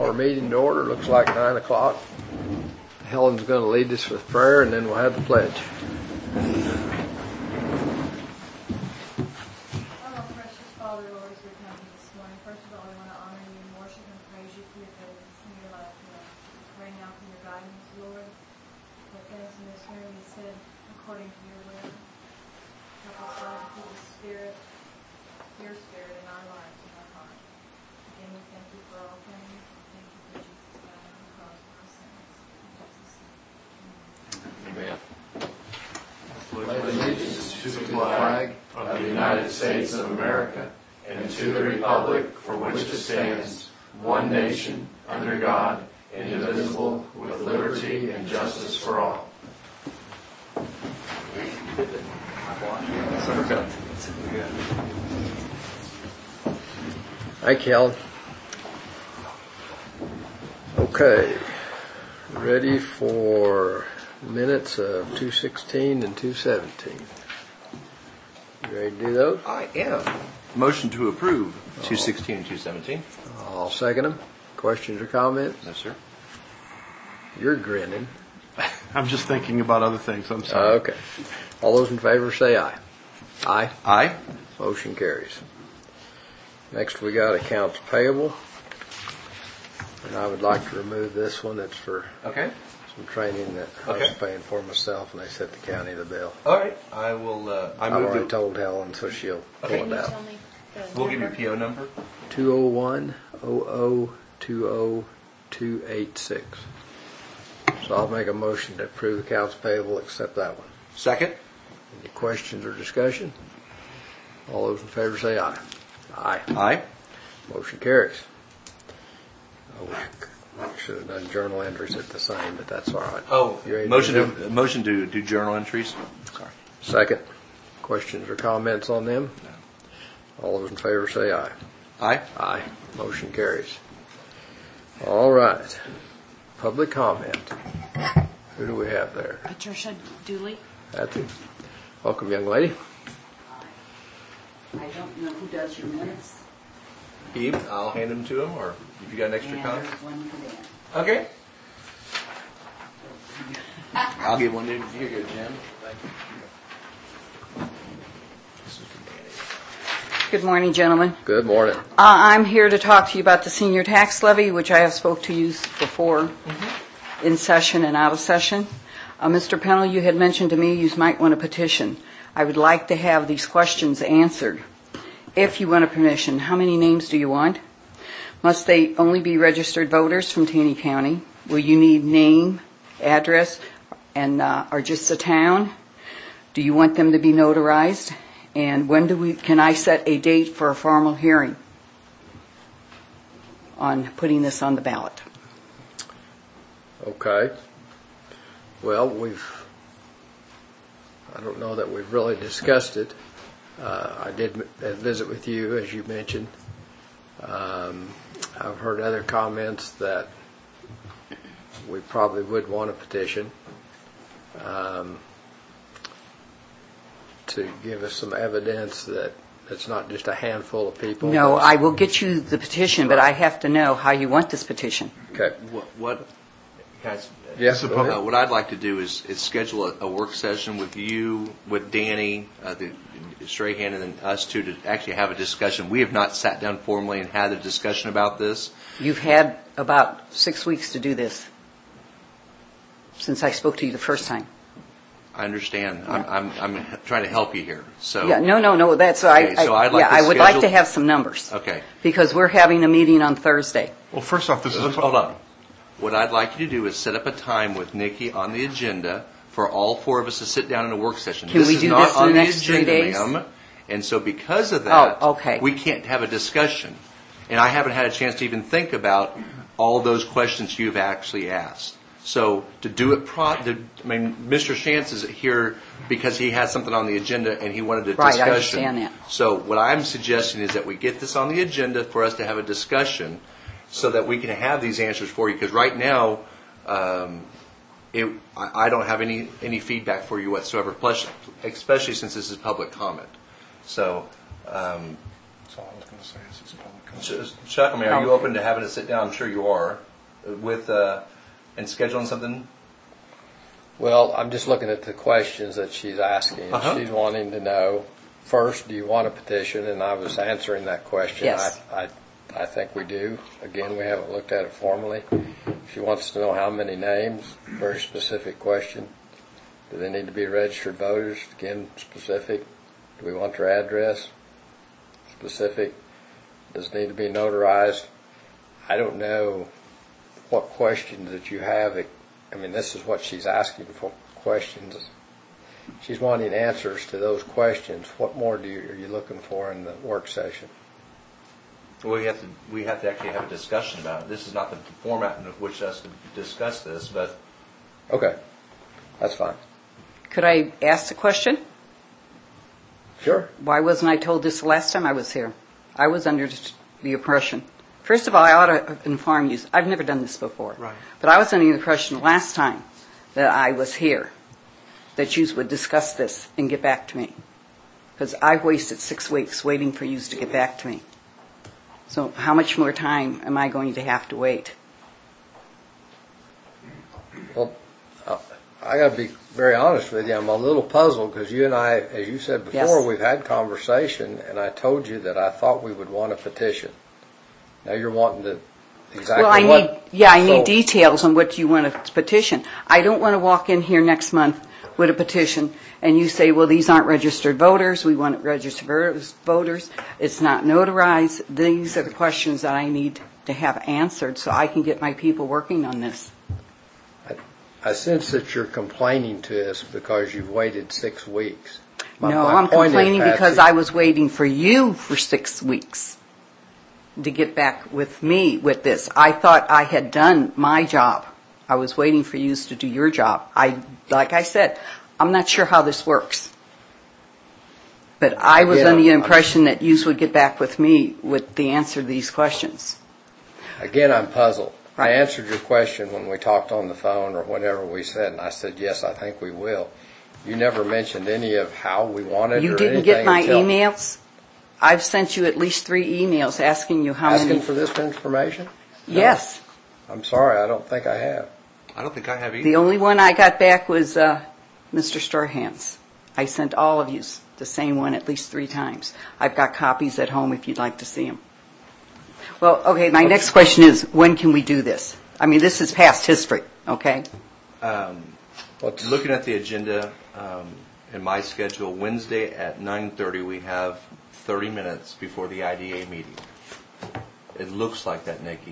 our meeting to order. Looks like 9 o'clock. Helen's going to lead us with prayer, and then we'll have the pledge. Precious Father, Lord, as we come to this morning, first of all, we want to honor you and worship and praise you for your goodness in your life, Lord. Pray now for your guidance, Lord. Let things in this room be said according to your will. Help us, Lord, to the Spirit, your Spirit in our lives and our hearts. Again, we thank you for all things. Thank you for Jesus dying on the cross for our sins. In Jesus' name. Amen. Pledge allegiance to the flag of the United States of America and to the republic for which it stands, one nation, under God, indivisible, with liberty and justice for all. Thank you, Helen. Okay. Ready for minutes of 2:16 and 2:17. You ready to do those? I am. Motion to approve 2:16 and 2:17. I'll second them. Questions or comments? No, sir. You're grinning. I'm just thinking about other things. I'm sorry. Okay. All those in favor say aye. Aye. Aye. Motion carries. Next we got accounts payable. And I would like to remove this one. It's for Okay. some training that I was Okay. paying for myself, and they sent the county the bill. All right. I will. I've already told Helen, so she'll pull Okay. it out. Tell me the We'll give you number. PO number. 201-00-20286. So I'll make a motion to approve accounts payable, except that one. Second. Any questions or discussion? All those in favor say aye. Aye. Aye. Motion carries. Oh, we should have done journal entries at the same, but that's all right. Oh, You ready to motion do to them? motion to do journal entries. Sorry. Second. Questions or comments on them? No. All those in favor say aye. Aye. Aye. Motion carries. All right. Public comment. Who do we have there? Patricia Dooley. That's it. Welcome, young lady. I don't know who does your minutes. Eve, I'll hand them to him, or if you got an extra And copy. there's one for Dan. Okay. I'll get one to you. Here you go, Jim. Thank you. This is from Danny. Good morning, gentlemen. Good morning. I'm here to talk to you about the senior tax levy, which I have spoke to you before in session and out of session. Mr. Pennell, you had mentioned to me you might want a petition. I would like to have these questions answered. If you want a permission, how many names do you want? Must they only be registered voters from Taney County? Will you need name, address, and or just the town? Do you want them to be notarized? And when can I set a date for a formal hearing on putting this on the ballot? Okay. Well, I don't know that we've really discussed it. I did visit with you, as you mentioned. I've heard other comments that we probably would want a petition to give us some evidence that it's not just a handful of people. No, I will get you the petition, but I have to know how you want this petition. Okay. What guys? Yes. Go ahead. What I'd like to do is schedule a work session with you, with Danny, Strahan, and then us two to actually have a discussion. We have not sat down formally and had a discussion about this. You've had about 6 weeks to do this since I spoke to you the first time. I understand. I'm trying to help you here. So Yeah, no. That's Okay, so I'd like to I would like schedule- to have some numbers. Okay. Because we're having a meeting on Thursday. Well, first off, this is Hold on. What I'd like you to do is set up a time with Nikki on the agenda for all four of us to sit down in a work session. Can we is do not this in on the next 3 agenda, days? ma'am. And so because of that, Oh, okay. we can't have a discussion. And I haven't had a chance to even think about all those questions you've actually asked. So to do it, Mr. Shantz is here because he has something on the agenda and he wanted a Right, I discussion. understand that. So what I'm suggesting is that we get this on the agenda for us to have a discussion so that we can have these answers for you. Because right now, I don't have any feedback for you whatsoever, plus, especially since this is public comment. So That's all I was going to say. Is it's public comment. Chuck, I mean, are you open to having a sit down? I'm sure you are, with and scheduling something. Well, I'm just looking at the questions that she's asking. Uh-huh. She's wanting to know, first, do you want a petition? And I was answering that question. Yes. I think we do. Again, we haven't looked at it formally. She wants to know how many names. Very specific question. Do they need to be registered voters? Again, specific. Do we want their address? Specific. Does it need to be notarized? I don't know what questions that you have. I mean, this is what she's asking for, questions. She's wanting answers to those questions. What more are you looking for in the work session? We have to actually have a discussion about it. This is not the format in which us to discuss this, but Okay, that's fine. Could I ask the question? Sure. Why wasn't I told this the last time I was here? I was under the impression. First of all, I ought to inform you. I've never done this before. Right. But I was under the impression last time that I was here that you would discuss this and get back to me. Because I've wasted 6 weeks waiting for you to get back to me. So how much more time am I going to have to wait? Well, I got to be very honest with you. I'm a little puzzled because you and I, as you said before, Yes. we've had conversation, and I told you that I thought we would want a petition. Now you're wanting to exactly Well, I what? need So- details on what you want to petition. I don't want to walk in here next month with a petition and you say, well, these aren't registered voters. We want registered voters. It's not notarized. These are the questions that I need to have answered so I can get my people working on this. I sense that you're complaining to us because you've waited 6 weeks. No, My I'm point is, complaining because Patsy, I was waiting for you for 6 weeks to get back with me with this. I thought I had done my job. I was waiting for you to do your job. Like I said, I'm not sure how this works. But I was Again, under the I'm- impression that you would get back with me with the answer to these questions. Again, I'm puzzled. I Right. answered your question when we talked on the phone or whatever we said, and I said, yes, I think we will. You never mentioned any of how we wanted You or didn't anything get my until emails? I've sent you at least 3 emails asking you how asking many. for this information? Yes. I'm sorry, I don't think I have. I don't think I have either. The only one I got back was Mr. Storhans. I sent all of you the same one at least 3 times. I've got copies at home if you'd like to see them. Well, okay, my next question is, when can we do this? I mean, this is past history, okay? What's, Looking at the agenda in my schedule, Wednesday at 9:30 we have 30 minutes before the IDA meeting. It looks like that, Nikki.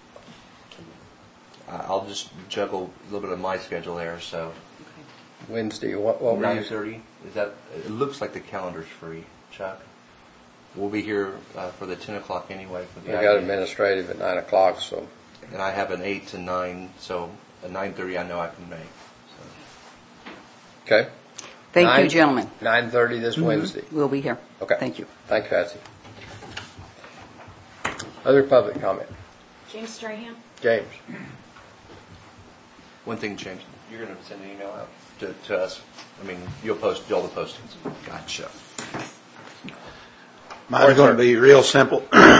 I'll just juggle a little bit of my schedule there. So Wednesday, what were you? 9:30 is that? It looks like the calendar's free, Chuck. We'll be here for the 10 o'clock anyway for the We IDA. got administrative at 9 o'clock, so And I have an 8 to 9, so at 9:30 I know I can make. So. okay. Thank you, gentlemen. 9:30 this Wednesday. We'll be here. Okay. Thank you. Thank you, Patsy. Other public comment? James Strahan? James? One thing, James, you're going to send an email out to us. I mean, you'll post all the postings. Gotcha. Mine's going to be real simple.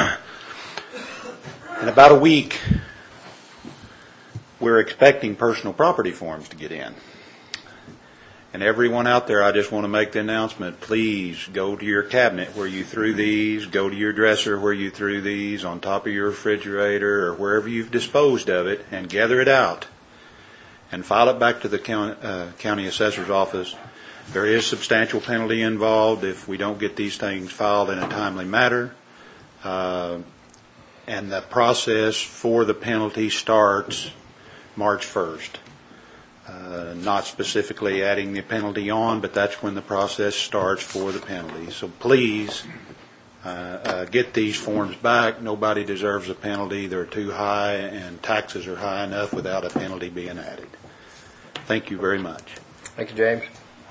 In about a week, we're expecting personal property forms to get in. And everyone out there, I just want to make the announcement, please go to your cabinet where you threw these, go to your dresser where you threw these, on top of your refrigerator or wherever you've disposed of it, and gather it out and file it back to the county assessor's office. There is substantial penalty involved if we don't get these things filed in a timely manner. And the process for the penalty starts March 1st. Not specifically adding the penalty on, but that's when the process starts for the penalty. So please get these forms back. Nobody deserves a penalty. They're too high, and taxes are high enough without a penalty being added. Thank you very much. Thank you, James.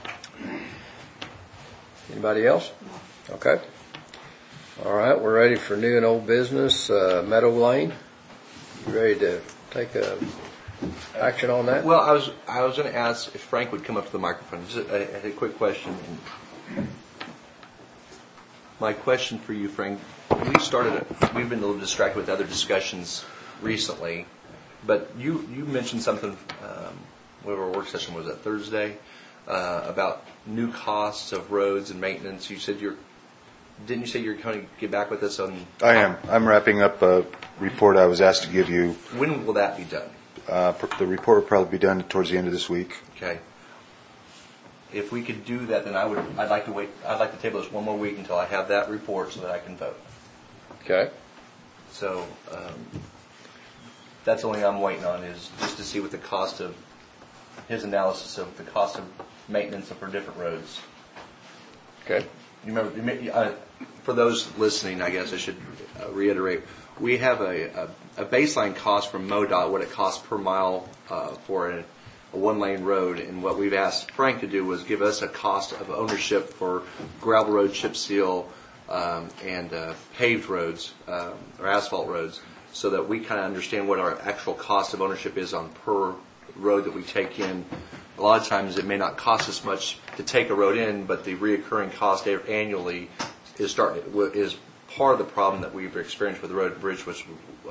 Anybody else? Okay. All right, we're ready for new and old business. Meadow Lane, you ready to take action on that? Well, I was going to ask if Frank would come up to the microphone. Just a quick question. My question for you, Frank, we've been a little distracted with other discussions recently, but you mentioned something, whatever work session was that, Thursday, about new costs of roads and maintenance. You said didn't you say you're going to get back with us on? I am. I'm wrapping up a report I was asked to give you. When will that be done? The report will probably be done towards the end of this week. Okay. If we could do that, then I'd like to wait. I'd like to table this one more week until I have that report so that I can vote. Okay. So that's the only thing I'm waiting on, is just to see what the cost of his analysis of the cost of maintenance for different roads. Okay. You remember, for those listening, I guess I should reiterate, we have a baseline cost from MoDOT, what it costs per mile for a one-lane road, and what we've asked Frank to do was give us a cost of ownership for gravel road, chip seal, and paved roads or asphalt roads, so that we kind of understand what our actual cost of ownership is on per road that we take in. A lot of times it may not cost us much to take a road in, but the reoccurring cost annually is part of the problem that we've experienced with the road and bridge, which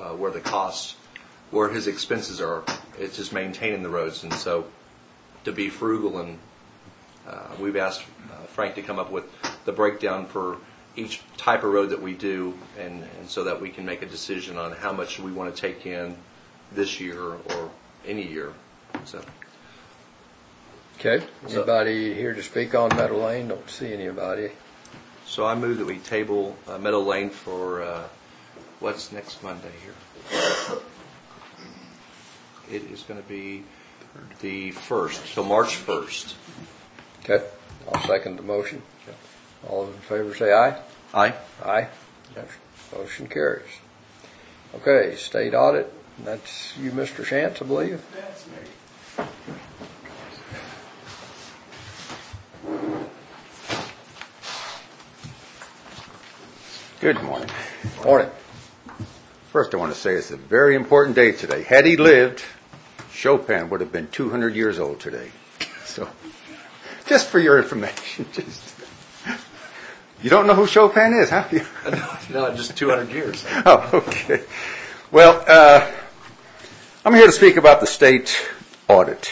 where his expenses are. It's just maintaining the roads, and so to be frugal, and we've asked Frank to come up with the breakdown for each type of road that we do, and so that we can make a decision on how much we want to take in this year or any year. So. Okay. Anybody here to speak on Meadow Lane? Don't see anybody. So I move that we table Meadow Lane for what's next Monday here? It is going to be the 1st, so March 1st. Okay. I'll second the motion. All in favor say aye. Aye. Aye. Motion carries. Okay, state audit. That's you, Mr. Shantz, I believe. That's me. Good morning. Morning. First, I want to say it's a very important day today. Had he lived, Chopin would have been 200 years old today. So, just for your information, you don't know who Chopin is, huh? No, just 200 years. Oh, okay. Well, I'm here to speak about the state audit.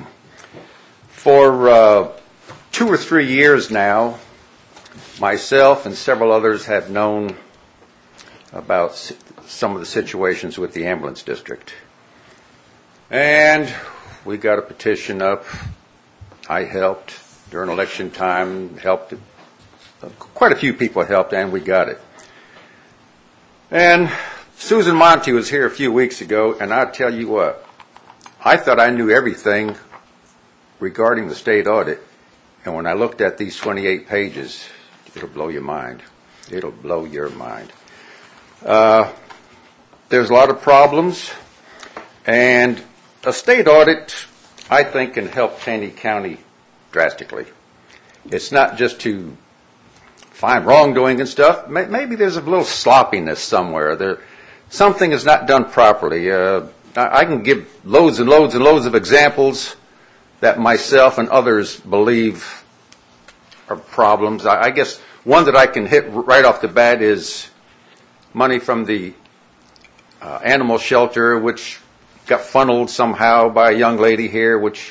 For 2 or 3 years now, myself and several others have known about some of the situations with the ambulance district. And we got a petition up. I helped during election time, quite a few people helped, and we got it. And Susan Monty was here a few weeks ago, and I'll tell you what, I thought I knew everything regarding the state audit. And when I looked at these 28 pages, it'll blow your mind. It'll blow your mind. There's a lot of problems, and a state audit, I think, can help Taney County drastically. It's not just to find wrongdoing and stuff. Maybe there's a little sloppiness somewhere. Something is not done properly. I can give loads and loads and loads of examples that myself and others believe are problems. I guess one that I can hit right off the bat is money from the animal shelter, which got funneled somehow by a young lady here, which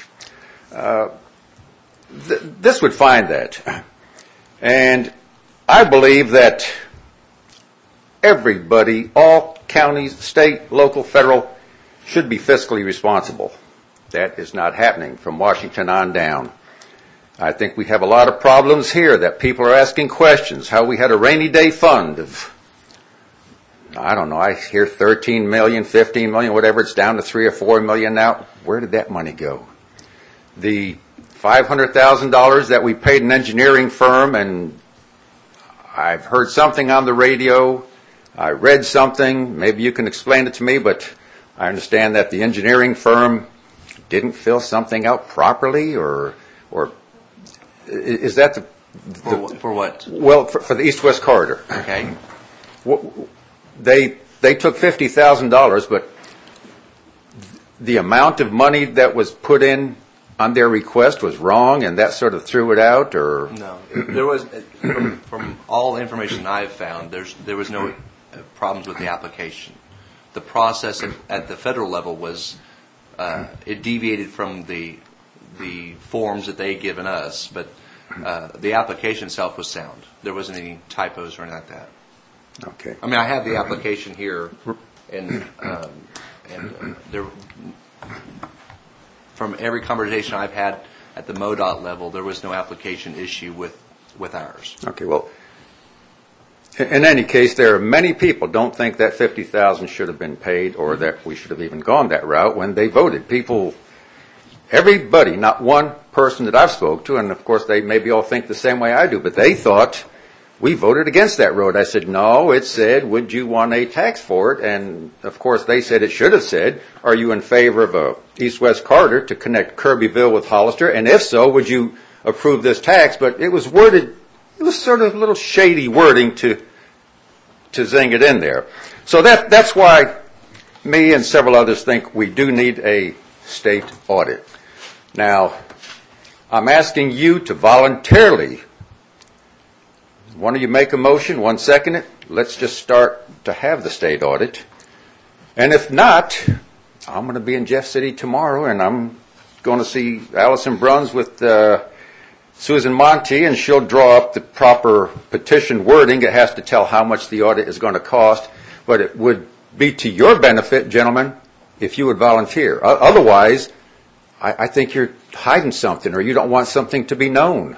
this would find that. And I believe that everybody, all counties, state, local, federal, should be fiscally responsible. That is not happening from Washington on down. I think we have a lot of problems here that people are asking questions. How we had a rainy day fund of, I don't know, I hear 13 million, 15 million, whatever, it's down to 3 or 4 million now. Where did that money go? The $500,000 that we paid an engineering firm, and I've heard something on the radio, I read something, maybe you can explain it to me, but I understand that the engineering firm didn't fill something out properly, or is that For what? Well, for the East-West Corridor. Okay. They took $50,000, but the amount of money that was put in on their request was wrong and that sort of threw it out, or? No, there was, from all information I've found, there was no problems with the application. The process at the federal level was, it deviated from the forms that they had given us, but the application itself was sound. There wasn't any typos or anything like that. Okay. I mean, I have the application here, and there, from every conversation I've had at the MoDOT level, there was no application issue with ours. Okay, well, in any case, there are many people don't think that $50,000 should have been paid or that we should have even gone that route when they voted. People, everybody, not one person that I've spoke to, and of course they maybe all think the same way I do, but they thought we voted against that road. I said, no, it said, would you want a tax for it? And of course they said it should have said, are you in favor of a east-west corridor to connect Kirbyville with Hollister? And if so, would you approve this tax? But it was worded, it was sort of a little shady wording to zing it in there. So that's why me and several others think we do need a state audit. Now, I'm asking you to voluntarily, one of you make a motion, one second it, let's just start to have the state audit. And if not, I'm going to be in Jeff City tomorrow, and I'm going to see Allison Bruns with Susan Monty, and she'll draw up the proper petition wording. It has to tell how much the audit is going to cost, but it would be to your benefit, gentlemen, if you would volunteer. Otherwise, I think you're hiding something, or you don't want something to be known.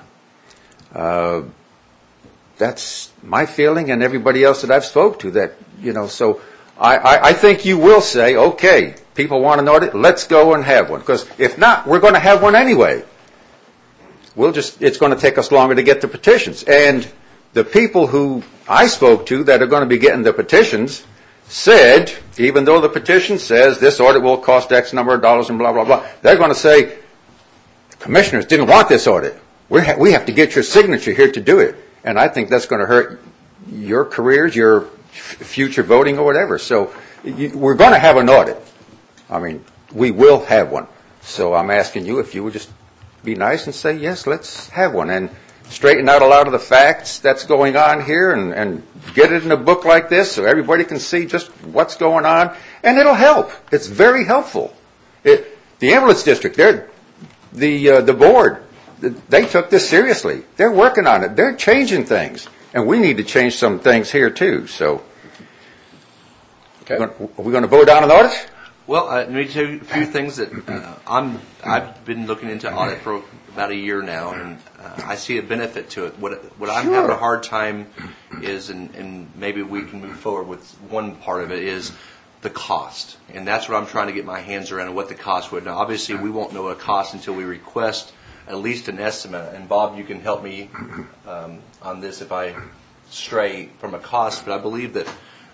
That's my feeling, and everybody else that I've spoke to. That so I think you will say, okay, people want an audit, let's go and have one. Because if not, we're going to have one anyway. It's going to take us longer to get the petitions. And the people who I spoke to that are going to be getting the petitions said, even though the petition says this audit will cost X number of dollars and blah, blah, blah, they're going to say, commissioners didn't want this audit. We have to get your signature here to do it. And I think that's going to hurt your careers, your future voting or whatever. So we're going to have an audit. I mean, we will have one. So I'm asking you if you would just be nice and say, yes, let's have one, and straighten out a lot of the facts that's going on here, and get it in a book like this so everybody can see just what's going on, and it'll help. It's very helpful. The ambulance district, the board, they took this seriously. They're working on it. They're changing things, and we need to change some things here too. So, Okay. are we going to vote on an audit? Well, let me tell you a few things that I've been looking into audit for about a year now, and I see a benefit to it. What I'm having a hard time is, and maybe we can move forward with one part of it, is the cost. And that's what I'm trying to get my hands around, and what the cost would. Now, obviously, we won't know a cost until we request at least an estimate. And Bob, you can help me on this if I stray from a cost, but I believe that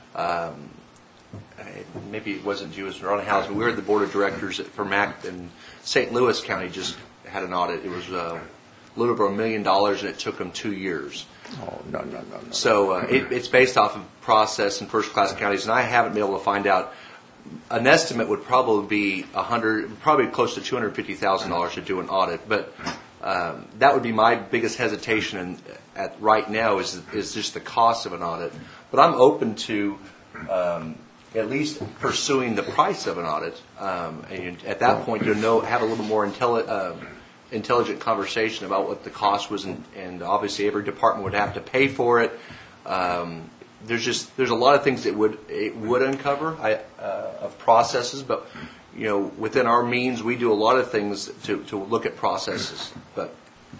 maybe it wasn't you, it was Ron House, but we were at the board of directors for MAC, and St. Louis County just had an audit. It was a little over $1 million, and it took them 2 years. Oh, no. So it's based off of process in first-class counties, and I haven't been able to find out. An estimate would probably be probably close to $250,000 to do an audit, but that would be my biggest hesitation at right now is just the cost of an audit. But I'm open to at least pursuing the price of an audit, and at that point you'll have a little more intelligent conversation about what the cost was, and obviously every department would have to pay for it. There's a lot of things that it would uncover of processes, but within our means we do a lot of things to look at processes. But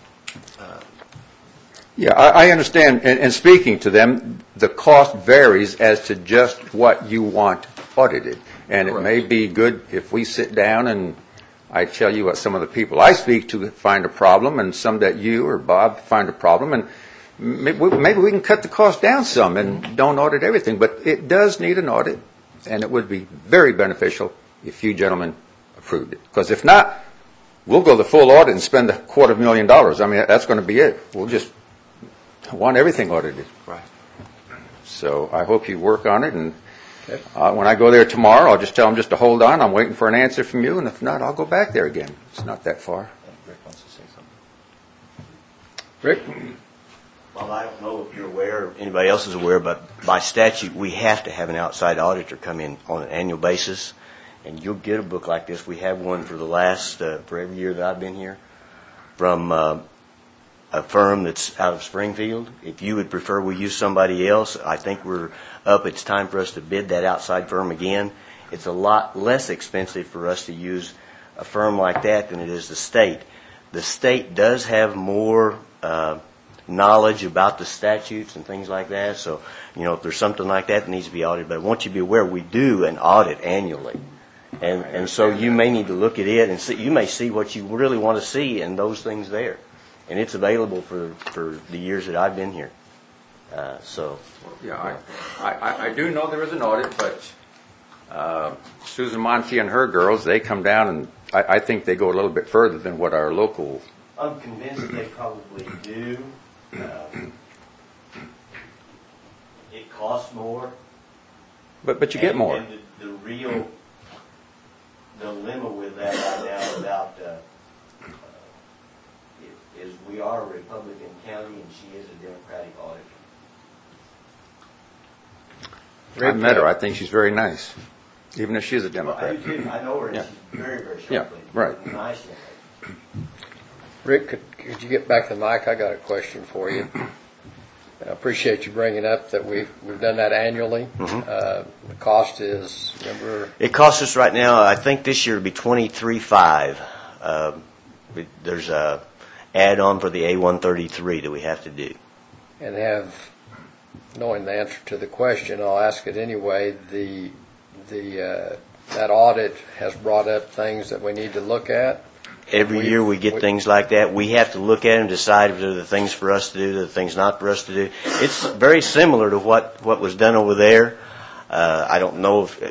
yeah, I understand. And speaking to them, the cost varies as to just what you want audited. And it may be good if we sit down and I tell you what some of the people I speak to find a problem, and some that you or Bob find a problem, and maybe we can cut the cost down some and don't audit everything. But it does need an audit, and it would be very beneficial if you gentlemen approved it. Because if not, we'll go the full audit and spend $250,000. I mean, that's going to be it. We'll just want everything audited. right. So I hope you work on it, and when I go there tomorrow, I'll just tell them just to hold on. I'm waiting for an answer from you, and if not, I'll go back there again. It's not that far. Rick? Well, I don't know if you're aware, or anybody else is aware, but by statute, we have to have an outside auditor come in on an annual basis, and you'll get a book like this. We have one for the last, for every year that I've been here, from a firm that's out of Springfield. If you would prefer we use somebody else, I think we're up. It's time for us to bid that outside firm again. It's a lot less expensive for us to use a firm like that than it is the state. The state does have more knowledge about the statutes and things like that. So, if there's something like that needs to be audited. But I want you to be aware, we do an audit annually. And so you may need to look at it and see, you may see what you really want to see in those things there. And it's available for the years that I've been here. Yeah, I do know there is an audit, but Susan Monty and her girls, they come down and I think they go a little bit further than what our local. I'm convinced they probably do. It costs more. But you get more. And the real dilemma with that right now about is we are a Republican county and she is a Democratic auditor. I met her. I think she's very nice, even if she's a Well, I Democrat. do too. I know her and Yeah. she's very, very sharp. Yeah, right. Nice young lady. Rick, could you get back to the mic? I got a question for you. I appreciate you bringing up that we've done that annually. The cost is, remember? It costs us right now, I think this year, to be $23,500. There's a add-on for the A133 that we have to do. And knowing the answer to the question, I'll ask it anyway. That audit has brought up things that we need to look at. Every year we get things like that. We have to look at them, decide if they're the things for us to do, the things not for us to do. It's very similar to what was done over there. I don't know if,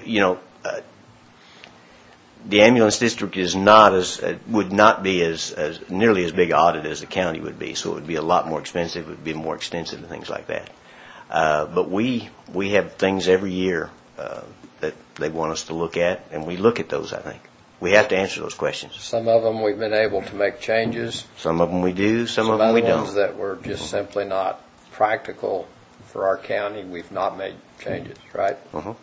the ambulance district is would not be as nearly as big an audit as the county would be. So it would be a lot more expensive. It would be more extensive and things like that. But we have things every year that they want us to look at, and we look at those, I think. We have to answer those questions. Some of them we've been able to make changes. Some of them we do, some of them we other ones don't. that were just simply not practical for our county, we've not made changes, right?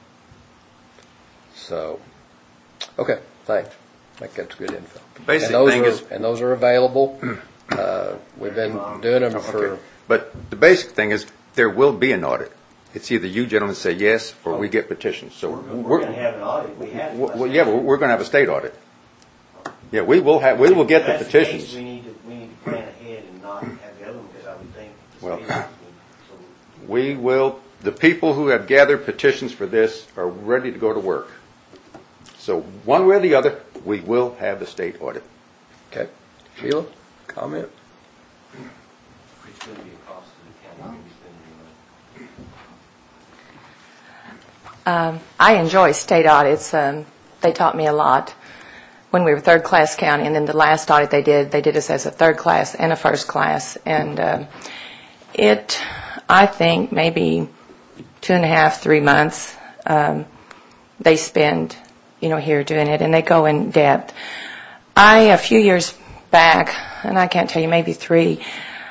So, okay, thanks. I think that's good info. The basic thing is, and those are available. We've been doing them for. But the basic thing is, there will be an audit. It's either you gentlemen say yes, or we get petitions. So we're going to have an audit. We have. Well, yeah, but we're going to have a state audit. Yeah, we will get the petitions. We need to plan ahead and not have the other one, because I would think. Well, we will. The people who have gathered petitions for this are ready to go to work. So one way or the other, we will have the state audit. Okay, Sheila, comment. It's going to be a cost to the county. I enjoy state audits. They taught me a lot when we were third-class county, and then the last audit they did us as a third class and a first class. And I think, maybe 2.5, 3 months they spend, here doing it, and they go in depth. A few years back, and I can't tell you, maybe 3,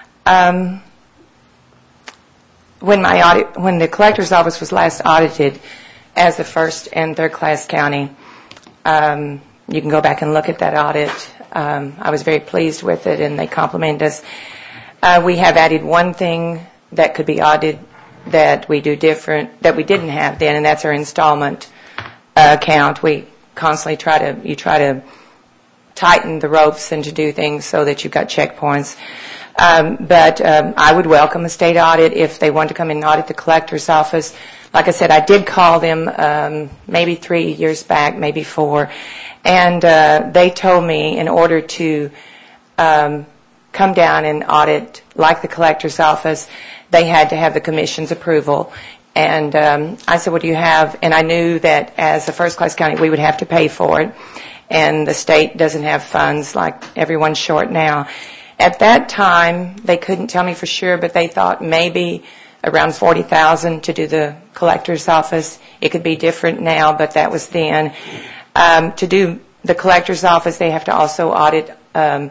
when the collector's office was last audited as the first and third class county, you can go back and look at that audit. I was very pleased with it, and they complimented us. We have added one thing that could be audited that we do different, that we didn't have then, and that's our installment account. We constantly try to tighten the ropes and to do things so that you've got checkpoints. But I would welcome a state audit if they want to come in and audit the collector's office. Like I said, I did call them maybe 3 years back, maybe 4, and they told me in order to come down and audit like the collector's office, they had to have the commission's approval. And I said, what do you have? And I knew that as a first-class county, we would have to pay for it, and the state doesn't have funds like everyone's short now. At that time, they couldn't tell me for sure, but they thought maybe around $40,000 to do the collector's office. It could be different now, but that was then. To do the collector's office, they have to also audit the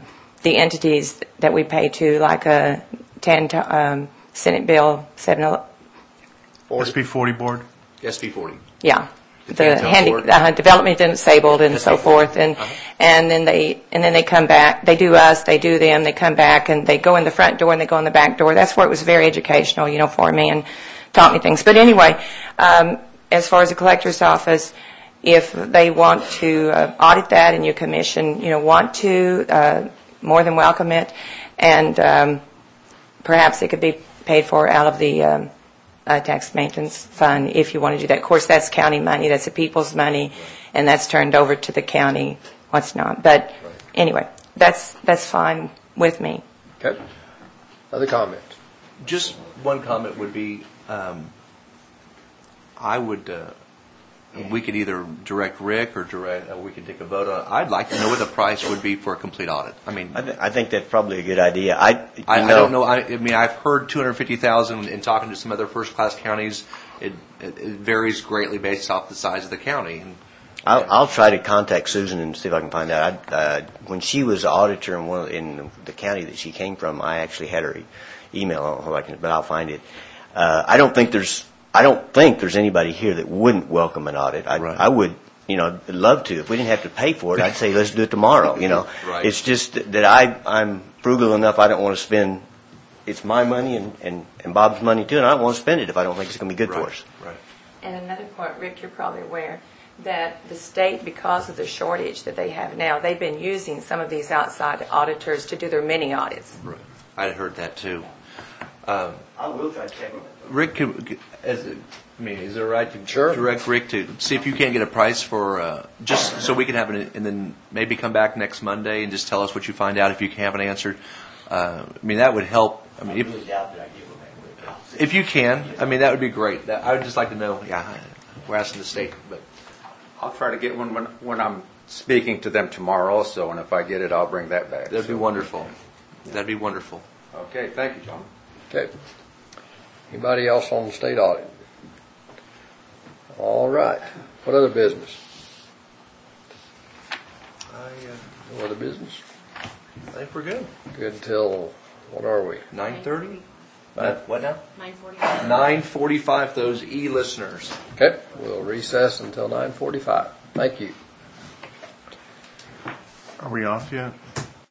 the entities that we pay to, like a Senate Bill 7. SB 40 board. SB 40. Yeah. The The Canton board. development disabled and so SB 40. forth, and then they come back. They do us, they do them. They come back and they go in the front door and they go in the back door. That's where it was very educational, for me and taught me things. But anyway, as far as the collector's office, if they want to audit that and your commission, want to, more than welcome it, and perhaps it could be paid for out of the tax maintenance fund if you want to do that. Of course, that's county money, that's the people's money, and that's turned over to the county once not. But anyway, that's fine with me. Okay. Other comments? Just one comment would be, I would, we could either direct Rick or we could take a vote on it. I'd like to know what the price would be for a complete audit. I mean, I think that's probably a good idea. I don't know. I mean, I've heard $250,000 in talking to some other first-class counties. It varies greatly based off the size of the county. And I'll try to contact Susan and see if I can find out. When she was auditor in the county that she came from, I actually had her email. I don't know if I can, but I'll find it. I don't think there's anybody here that wouldn't welcome an audit. Right. I would, love to. If we didn't have to pay for it, I'd say let's do it tomorrow. Right. It's just that I'm frugal enough. I don't want to spend. It's my money and Bob's money too, and I don't want to spend it if I don't think it's going to be good for us. Right. And another point, Rick, you're probably aware that the state, because of the shortage that they have now, they've been using some of these outside auditors to do their mini audits. Right. I heard that too. I will try to check on it. Rick, is it all right to Sure. direct Rick to see if you can't get a price for, just so we can have it, and then maybe come back next Monday and just tell us what you find out if you have an answer. That would help. If you can, that would be great. I would just like to know. Yeah, we're asking the state, but I'll try to get one when I'm speaking to them tomorrow also, and if I get it, I'll bring that back. that'd be wonderful. That'd be wonderful. Okay, thank you, John. Okay. Anybody else on the state audit? All right. What other business? No other business? I think we're good. Good until, what are we? 9:30. What now? 9:45. 9:45. Those e-listeners. Okay. We'll recess until 9:45. Thank you. Are we off yet?